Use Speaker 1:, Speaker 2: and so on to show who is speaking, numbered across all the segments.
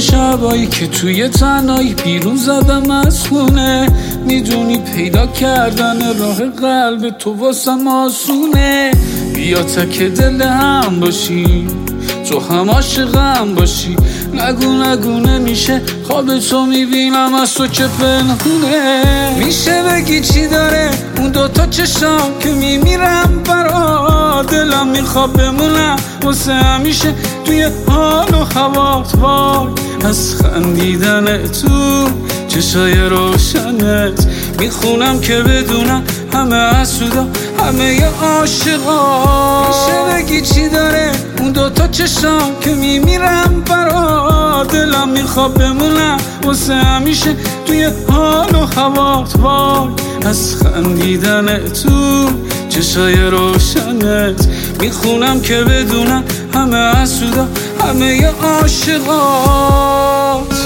Speaker 1: شبایی که توی تنهایی بیرون زدم از خونه، میدونی پیدا کردن راه قلب تو واسم آسونه. بیا تک دل هم باشی، تو هم عاشقم باشی، نگو نمیشه خواب تو میبینم از تو که پنهونه. میشه بگی چی داره اون دوتا چشام که میمیرم برا، دلم میخواد بمونم واسه همیشه توی حال و هوات. وای از خندیدن تو چشای روشنت میخونم که بدونم همه حسودا همه عاشقا. میشه بگی چی داره اون دوتا چشام که میمیرم برا، دلم میخواد بمونم واسه همیشه توی حال و هوات. وای از خندیدن تو چشای روشنت میخونم که بدونم همه حسودا همه عاشقات.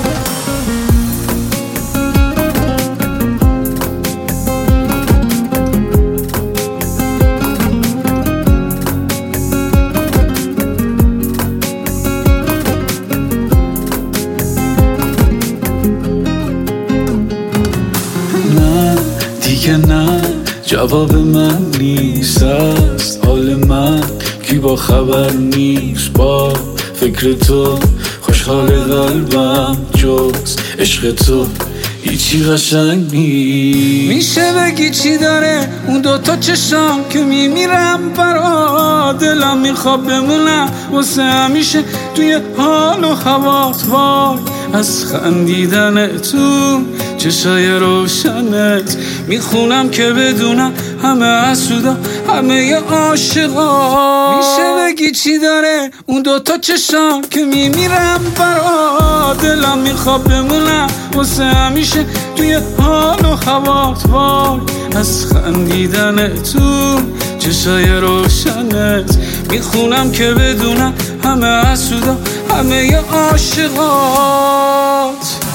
Speaker 1: دیگه نه جواب من نیست از حال من، کی با خبر نیست با فکر تو، خوشحال قلبم جز عشق تو هیچی قشنگ نیست. میشه بگی چی داره اون دوتا چشام که میمیرم برا، دلم میخواد بمونم واسه همیشه توی حال و هوات. وای از خندیدن تو چشای روشنت میخونم که بدونم همه حسودا همه عاشقا. میشه بگی چی داره اون دوتا چشام که میمیرم برا، دلم میخواد بمونم واسه همیشه توی حال و هوات. وای از خندیدن تو چشای روشنت میخونم که بدونم همه حسودا همه عاشقات.